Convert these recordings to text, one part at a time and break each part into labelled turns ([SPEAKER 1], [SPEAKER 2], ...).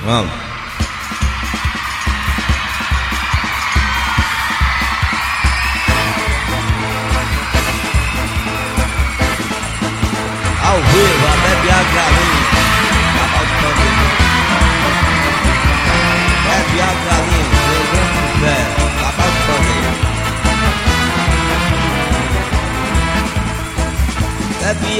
[SPEAKER 1] Vamos. Ao vivo, a bebe a galinha. Bebe a galinha, jogando o pé. Bebe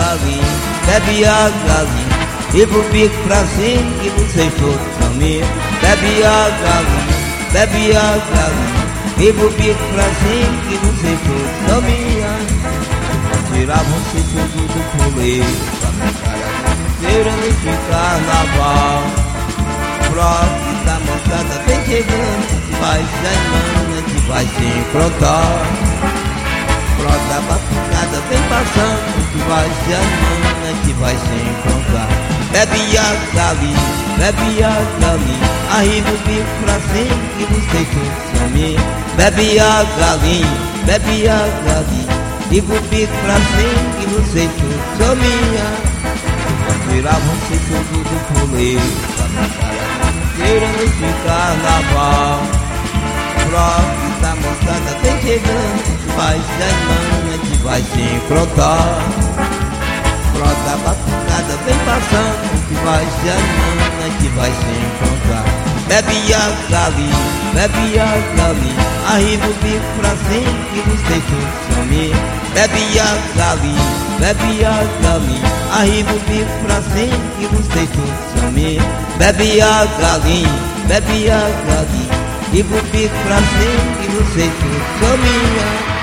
[SPEAKER 1] a galinha, e pro bico pra cima que vocês todos são meus. Bebe a galinha, e pro bico pra cima que vocês todos são meus. Tirar vocês tudo do puleiro, pra ficar a noite inteira nesse carnaval. Próximo da moçada vem chegando, vai sair, a gente vai se encontrar. Frota batucada vem passando, que vai se animando, que vai se encontrar. Bebe a galinha, arriba o bico pra cima, que vocês todos são meus. Bebe a galinha, arriba o bico pra cima, que vocês todos são meus. Tirar vocês tudo do puleiro, pra ficar a noite inteira nesse carnaval. Frota da moçada vem chegando, vai se animando, a gente vai se encontrar. Frota batucada vem passando, que vai se animando, a gente vai se encontrar. Bebe a galinha, arriba o bico pra cima, que vocês todos são meus. Bebe a galinha, arriba o bico pra cima, que vocês todos são meus. Bebe a galinha, e pro bico pra cima, que vocês todos são minha.